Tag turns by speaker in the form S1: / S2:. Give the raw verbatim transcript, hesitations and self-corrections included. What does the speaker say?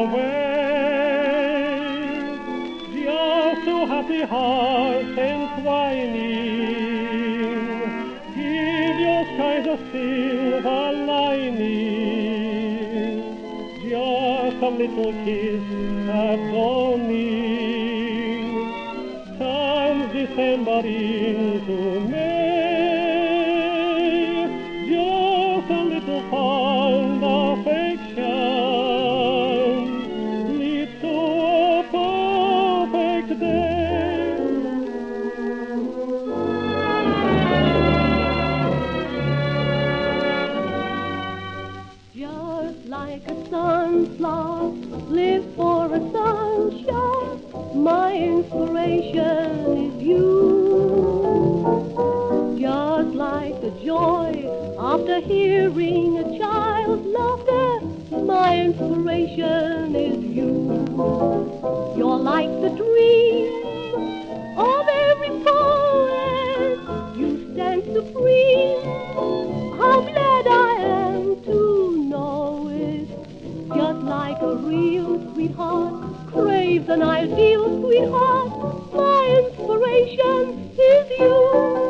S1: away. Just two happy hearts entwining, give your skies a silver lining. Just a little kiss at dawning turns December into May. Just a little fond affection leads to a perfect day.
S2: Just like a sunflower, live for a sunshine. My inspiration is you. Just like the joy after hearing a child's laughter, my inspiration is you. You're like the dream of every poet. You stand supreme. How glad I am to know it. Just like a real sweetheart craves an ideal sweetheart, my inspiration is you.